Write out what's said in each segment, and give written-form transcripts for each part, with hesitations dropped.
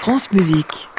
France Musique.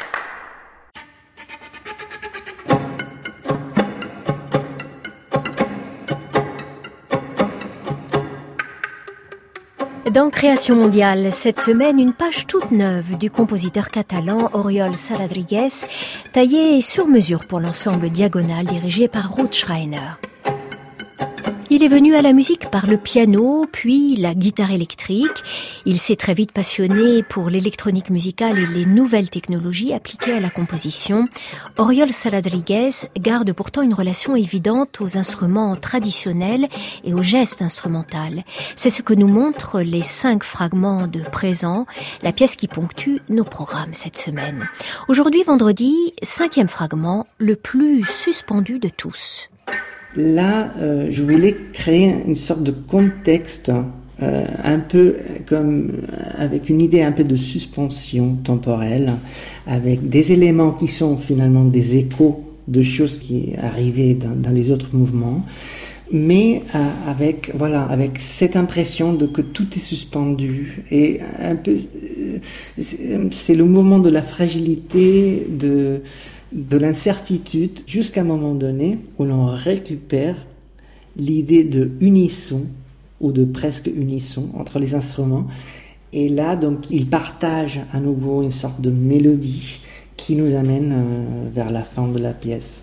Dans Création mondiale, cette semaine, une page toute neuve du compositeur catalan Oriol Saladrigas, taillée sur mesure pour l'ensemble Diagonal dirigé par Ruth Schreiner. Il est venu à la musique par le piano, puis la guitare électrique. Il s'est très vite passionné pour l'électronique musicale et les nouvelles technologies appliquées à la composition. Oriol Saladrigas garde pourtant une relation évidente aux instruments traditionnels et au geste instrumental. C'est ce que nous montrent les 5 fragments de Présent, la pièce qui ponctue nos programmes cette semaine. Aujourd'hui, vendredi, 5e fragment, le plus suspendu de tous. Là, je voulais créer une sorte de contexte, un peu comme avec une idée un peu de suspension temporelle, avec des éléments qui sont finalement des échos de choses qui arrivaient dans les autres mouvements, mais avec cette impression de que tout est suspendu et un peu c'est le mouvement de la fragilité, de l'incertitude, jusqu'à un moment donné où l'on récupère l'idée de unisson ou de presque unisson entre les instruments. Et là, donc, ils partagent à nouveau une sorte de mélodie qui nous amène vers la fin de la pièce.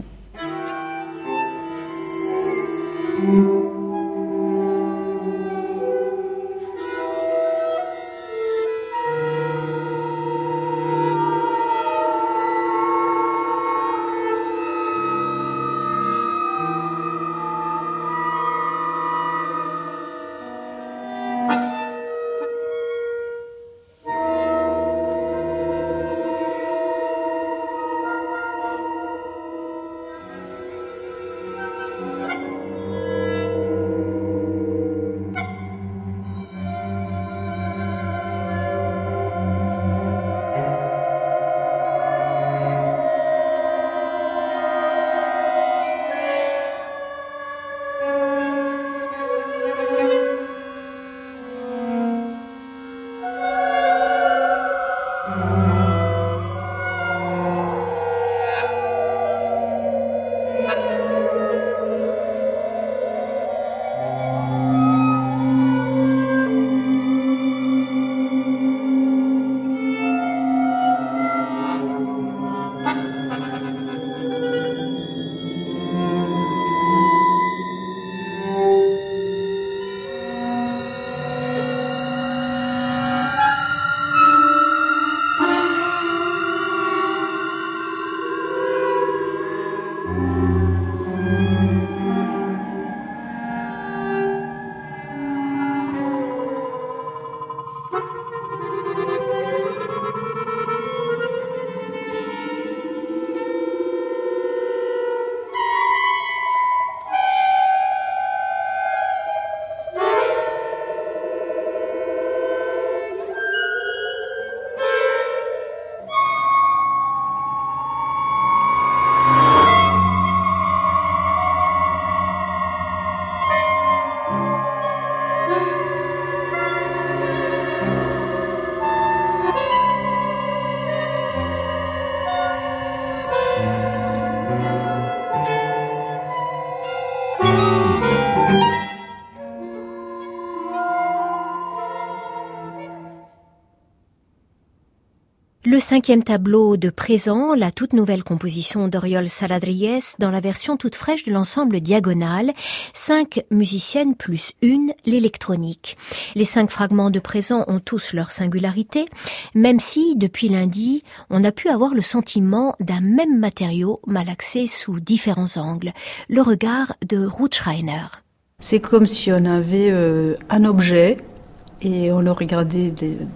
Le 5e tableau de Présent, la toute nouvelle composition d'Oriol Saladrigas dans la version toute fraîche de l'ensemble Diagonal, 5 musiciennes plus une, l'électronique. Les 5 fragments de Présent ont tous leur singularité, même si, depuis lundi, on a pu avoir le sentiment d'un même matériau malaxé sous différents angles. Le regard de Ruth Schreiner. C'est comme si on avait un objet et on le regardait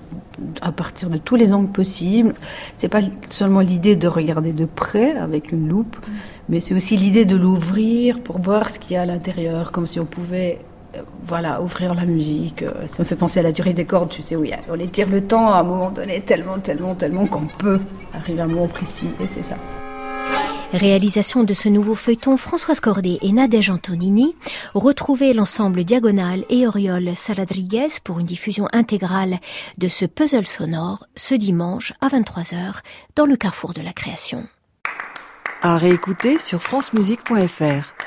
à partir de tous les angles possibles. C'est pas seulement l'idée de regarder de près avec une loupe, mais c'est aussi l'idée de l'ouvrir pour voir ce qu'il y a à l'intérieur, comme si on pouvait ouvrir la musique. Ça me fait penser à la durée des cordes, tu sais, où on étire le temps à un moment donné tellement qu'on peut arriver à un moment précis, et c'est ça. Réalisation de ce nouveau feuilleton, Françoise Cordet et Nadège Antonini. Retrouvez l'ensemble Diagonale et Oriol Saladriguez pour une diffusion intégrale de ce puzzle sonore ce dimanche à 23h dans le carrefour de la création. À réécouter sur francemusique.fr.